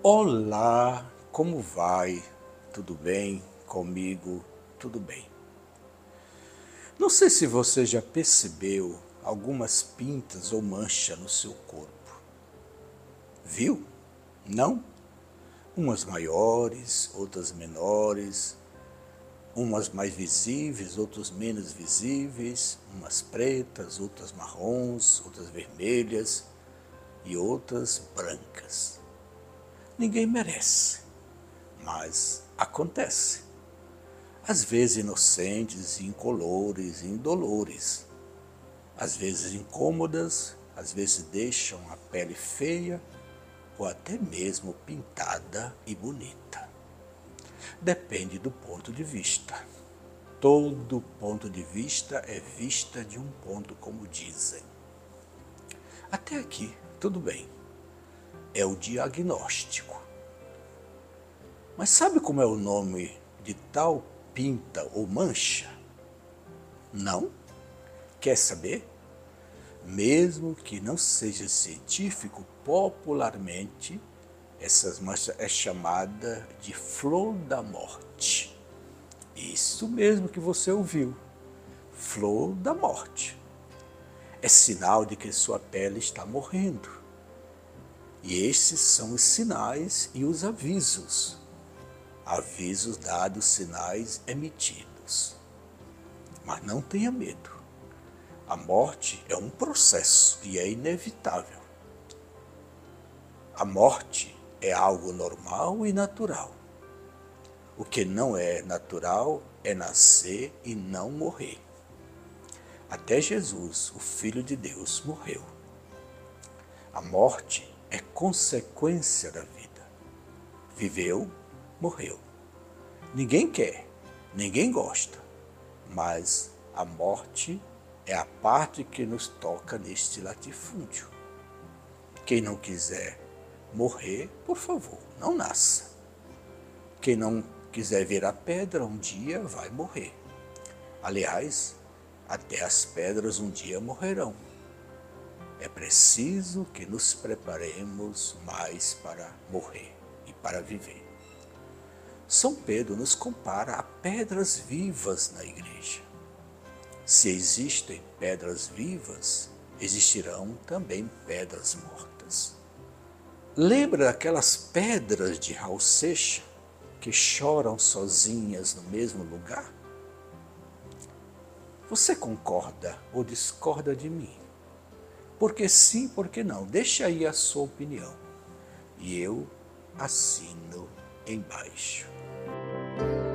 Olá, como vai? Tudo bem? Comigo, tudo bem. Não sei se você já percebeu algumas pintas ou manchas no seu corpo. Viu? Não? Umas maiores, outras menores, umas mais visíveis, outras menos visíveis, umas pretas, outras marrons, outras vermelhas e outras brancas. Ninguém merece, mas acontece. Às vezes inocentes, incolores, indolores. Às vezes incômodas, às vezes deixam a pele feia ou até mesmo pintada e bonita. Depende do ponto de vista. Todo ponto de vista é vista de um ponto, como dizem. Até aqui, tudo bem. É o diagnóstico. Mas sabe como é o nome de tal pinta ou mancha? Não? Quer saber? Mesmo que não seja científico, popularmente, essas manchas é chamada de flor da morte. Isso mesmo que você ouviu, flor da morte. É sinal de que sua pele está morrendo. E esses são os sinais e os avisos. Avisos dados, sinais emitidos. Mas não tenha medo. A morte é um processo e é inevitável. A morte é algo normal e natural. O que não é natural é nascer e não morrer. Até Jesus, o Filho de Deus, morreu. A morte é consequência da vida. Viveu, morreu. Ninguém quer, ninguém gosta, mas a morte é a parte que nos toca neste latifúndio. Quem não quiser morrer, por favor, não nasça. Quem não quiser virar pedra, um dia vai morrer. Aliás, até as pedras um dia morrerão. É preciso que nos preparemos mais para morrer e para viver. São Pedro nos compara a pedras vivas na igreja. Se existem pedras vivas, existirão também pedras mortas. Lembra daquelas pedras de Raul Seixas que choram sozinhas no mesmo lugar? Você concorda ou discorda de mim? Porque sim, porque não? Deixa aí a sua opinião. E eu assino embaixo.